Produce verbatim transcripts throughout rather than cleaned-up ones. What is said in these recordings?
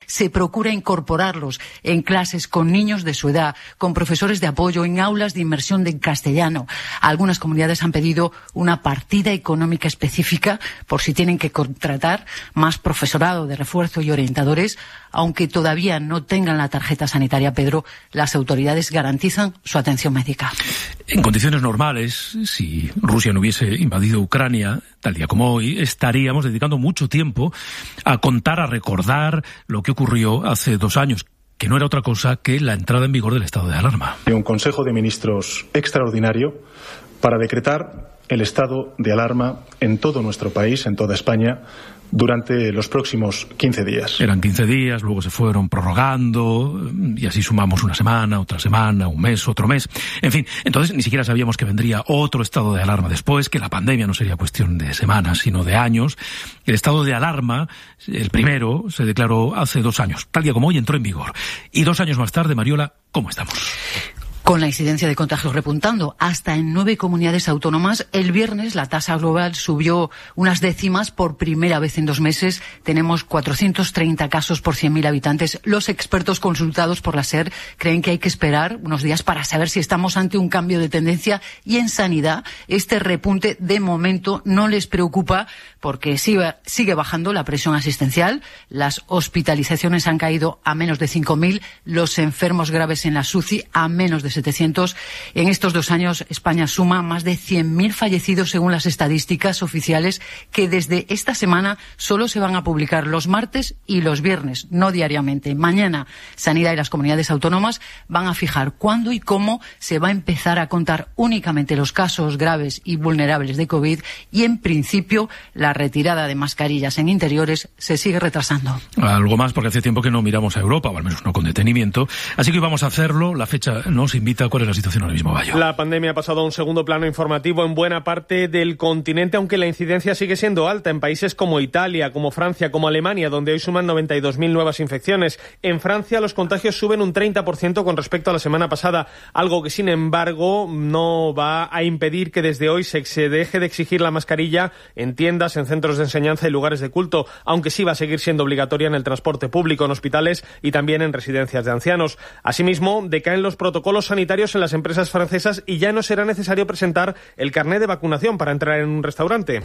se procura incorporarlos en clases con niños de su edad, con profesores de apoyo, en aulas de inmersión de castellano. Algunas comunidades han pedido una partida económica específica por si tienen que contratar más profesorado de refuerzo y orientadores. Aunque todavía no tengan la tarjeta sanitaria, Pedro, las autoridades garantizan su atención médica. En condiciones normales, si Rusia no hubiese invadido Ucrania, tal día como hoy, estaríamos dedicando mucho tiempo a contar, a recordar lo que ocurrió hace dos años, que no era otra cosa que la entrada en vigor del estado de alarma. Un Consejo de Ministros extraordinario para decretar el estado de alarma en todo nuestro país, en toda España, durante los próximos quince días. Eran quince días, luego se fueron prorrogando y así sumamos una semana, otra semana, un mes, otro mes. En fin, entonces ni siquiera sabíamos que vendría otro estado de alarma después, que la pandemia no sería cuestión de semanas, sino de años. El estado de alarma, el primero, se declaró hace dos años. Tal día como hoy entró en vigor. Y dos años más tarde, Mariola, ¿cómo estamos? Con la incidencia de contagios repuntando hasta en nueve comunidades autónomas, el viernes la tasa global subió unas décimas por primera vez en dos meses. Tenemos cuatrocientos treinta casos por cien mil habitantes. Los expertos consultados por la SER creen que hay que esperar unos días para saber si estamos ante un cambio de tendencia. Y en sanidad, este repunte de momento no les preocupa porque sigue, sigue bajando la presión asistencial. Las hospitalizaciones han caído a menos de cinco mil, los enfermos graves en la S U C I a menos de setecientos. En estos dos años, España suma más de cien mil fallecidos según las estadísticas oficiales, que desde esta semana solo se van a publicar los martes y los viernes, no diariamente. Mañana, Sanidad y las comunidades autónomas van a fijar cuándo y cómo se va a empezar a contar únicamente los casos graves y vulnerables de COVID, y en principio la retirada de mascarillas en interiores se sigue retrasando. Algo más, porque hace tiempo que no miramos a Europa, o al menos no con detenimiento, así que hoy vamos a hacerlo. La fecha nos invita. ¿Cuál es la situación ahora mismo, Bayo? La pandemia ha pasado a un segundo plano informativo en buena parte del continente, aunque la incidencia sigue siendo alta en países como Italia, como Francia, como Alemania, donde hoy suman noventa y dos mil nuevas infecciones. En Francia los contagios suben un treinta por ciento con respecto a la semana pasada, algo que sin embargo no va a impedir que desde hoy se, se deje de exigir la mascarilla en tiendas, en centros de enseñanza y lugares de culto, aunque sí va a seguir siendo obligatoria en el transporte público, en hospitales y también en residencias de ancianos. Asimismo, decaen los protocolos sanitarios en las empresas francesas y ya no será necesario presentar el carné de vacunación para entrar en un restaurante.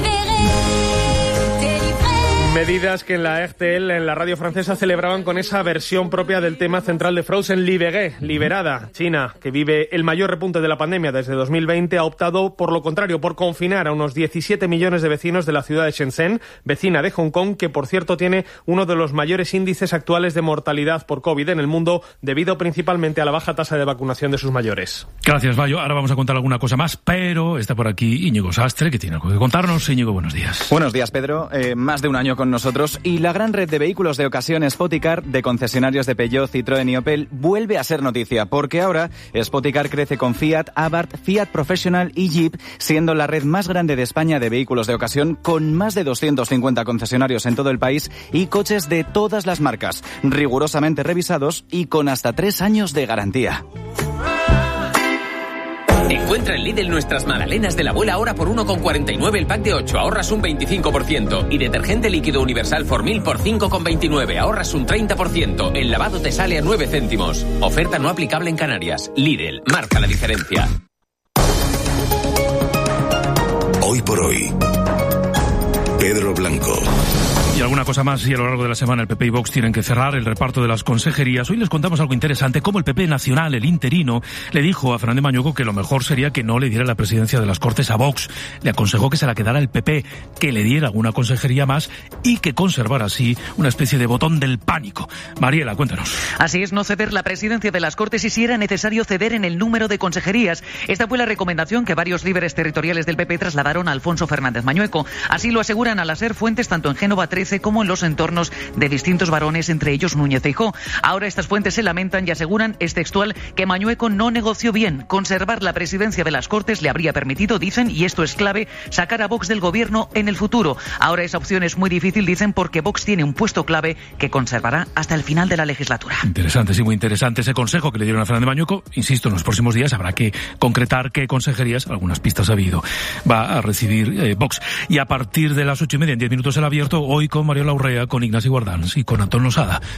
Medidas que en la R T L, en la radio francesa, celebraban con esa versión propia del tema central de Frozen, Libérée, liberada. China, que vive el mayor repunte de la pandemia desde dos mil veinte, ha optado por lo contrario, por confinar a unos diecisiete millones de vecinos de la ciudad de Shenzhen, vecina de Hong Kong, que por cierto tiene uno de los mayores índices actuales de mortalidad por COVID en el mundo, debido principalmente a la baja tasa de vacunación de sus mayores. Gracias, Bayo. Ahora vamos a contar alguna cosa más, pero está por aquí Íñigo Sastre, que tiene algo que contarnos. Íñigo, buenos días. Buenos días, Pedro. Eh, más de un año con nosotros, y la gran red de vehículos de ocasión Spoticar, de concesionarios de Peugeot, Citroën y Opel, vuelve a ser noticia, porque ahora Spoticar crece con Fiat, Abarth, Fiat Professional y Jeep, siendo la red más grande de España de vehículos de ocasión, con más de doscientos cincuenta concesionarios en todo el país y coches de todas las marcas, rigurosamente revisados y con hasta tres años de garantía. Encuentra en Lidl nuestras magdalenas de la abuela ahora por uno con cuarenta y nueve el pack de ocho, ahorras un veinticinco por ciento. Y detergente líquido universal Formil por cinco con veintinueve, ahorras un treinta por ciento. El lavado te sale a nueve céntimos. Oferta no aplicable en Canarias. Lidl, marca la diferencia. Hoy por hoy, Pedro Blanco. Y alguna cosa más, y a lo largo de la semana el P P y Vox tienen que cerrar el reparto de las consejerías. Hoy les contamos algo interesante, cómo el P P nacional, el interino, le dijo a Fernández Mañueco que lo mejor sería que no le diera la presidencia de las Cortes a Vox. Le aconsejó que se la quedara el P P, que le diera alguna consejería más y que conservara así una especie de botón del pánico. Mariela, cuéntanos. Así es, no ceder la presidencia de las Cortes y si era necesario ceder en el número de consejerías. Esta fue la recomendación que varios líderes territoriales del P P trasladaron a Alfonso Fernández Mañueco. Así lo aseguran a la SER fuentes tanto en Génova trece como en los entornos de distintos varones, entre ellos Núñez Feijóo. Ahora estas fuentes se lamentan y aseguran, es textual, que Mañueco no negoció bien. Conservar la presidencia de las Cortes le habría permitido, dicen, y esto es clave, sacar a Vox del gobierno en el futuro. Ahora esa opción es muy difícil, dicen, porque Vox tiene un puesto clave que conservará hasta el final de la legislatura. Interesante, sí, muy interesante ese consejo que le dieron a Fernández Mañueco. Insisto, en los próximos días habrá que concretar qué consejerías, algunas pistas ha habido, va a recibir eh, Vox. Y a partir de las ocho y media, en diez minutos el abierto, hoy con Mario Urrea, con Ignacio Guardans y con Antón Losada.